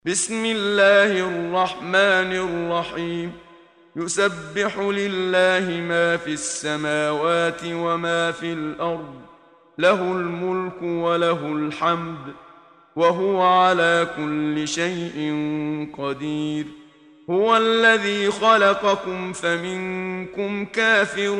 بسم الله الرحمن الرحيم. يسبح لله ما في السماوات وما في الأرض، له الملك وله الحمد، وهو على كل شيء قدير. هو الذي خلقكم فمنكم كافر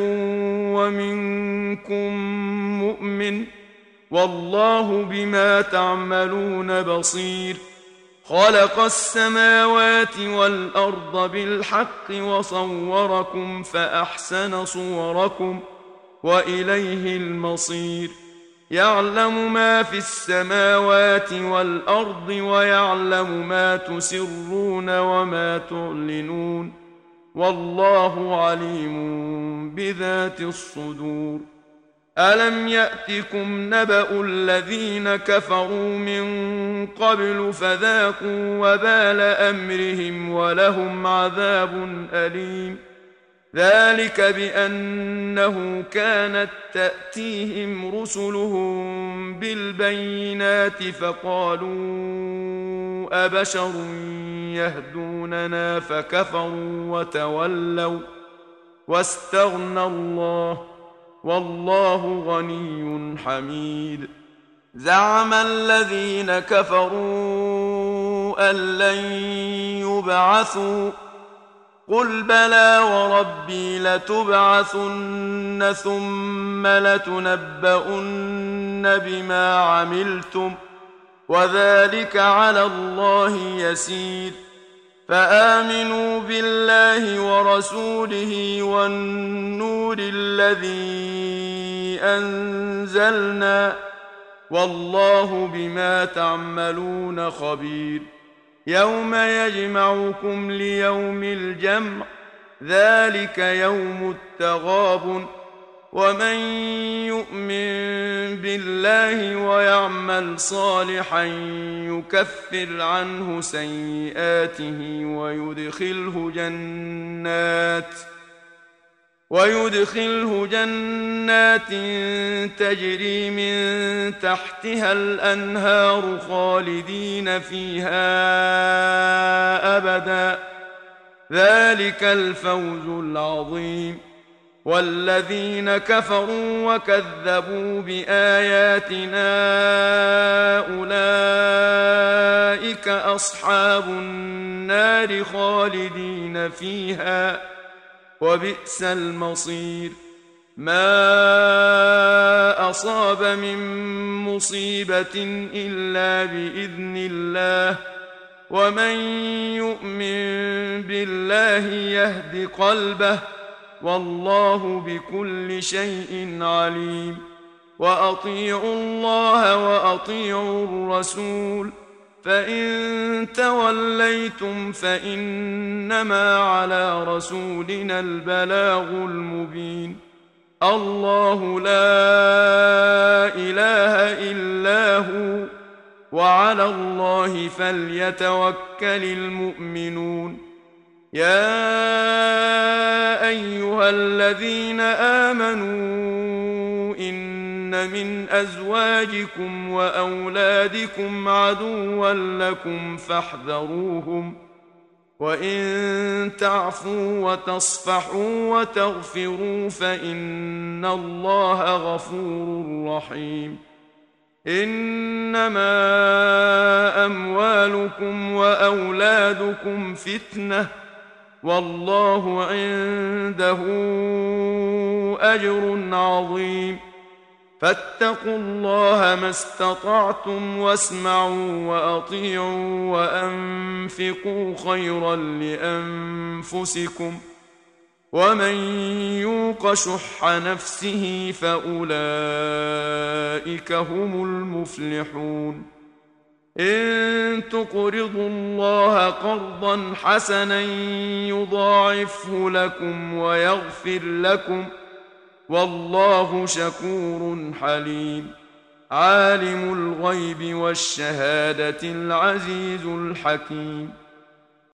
ومنكم مؤمن، والله بما تعملون بصير. خلق السماوات والأرض بالحق وصوركم فأحسن صوركم وإليه المصير. يعلم ما في السماوات والأرض ويعلم ما تسرون وما تعلنون، والله عليم بذات الصدور. ألم يأتكم نبأ الذين كفروا من قبل فذاقوا وبال أمرهم ولهم عذاب أليم. ذلك بأنه كانت تأتيهم رسلهم بالبينات فقالوا أبشر يهدوننا فكفروا وتولوا واستغنى الله، والله غني حميد. زعم الذين كفروا أن لن يبعثوا، قل بلى وربي لتبعثن ثم لتنبؤن بما عملتم، وذلك على الله يسير. فآمنوا بالله ورسوله والنور الذي أنزلنا، والله بما تعملون خبير. يوم يجمعكم ليوم الجمع، ذلك يوم التغابن. ومن يؤمن بالله ويعمل صالحا يكفر عنه سيئاته ويدخله جنات تجري من تحتها الأنهار خالدين فيها أبدا، ذلك الفوز العظيم. والذين كفروا وكذبوا بآياتنا أولئك أصحاب النار خالدين فيها، وبئس المصير. ما أصاب من مصيبة إلا بإذن الله، ومن يؤمن بالله يهد قلبه، والله بكل شيء عليم. وأطيعوا الله وأطيعوا الرسول، فإن توليتم فإنما على رسولنا البلاغ المبين. الله لا إله إلا هو، وعلى الله فليتوكل المؤمنون. يا أيها الذين آمنوا إن من أزواجكم وأولادكم عدوا لكم فاحذروهم، وإن تعفوا وتصفحوا وتغفروا فإن الله غفور رحيم. إنما أموالكم وأولادكم فتنة، والله عنده أجر عظيم. فاتقوا الله ما استطعتم واسمعوا وأطيعوا وأنفقوا خيرا لأنفسكم، ومن يوق شح نفسه فأولئك هم المفلحون. إن تقرضوا الله قرضا حسنا يضاعفه لكم ويغفر لكم، والله شكور حليم. عالم الغيب والشهادة العزيز الحكيم.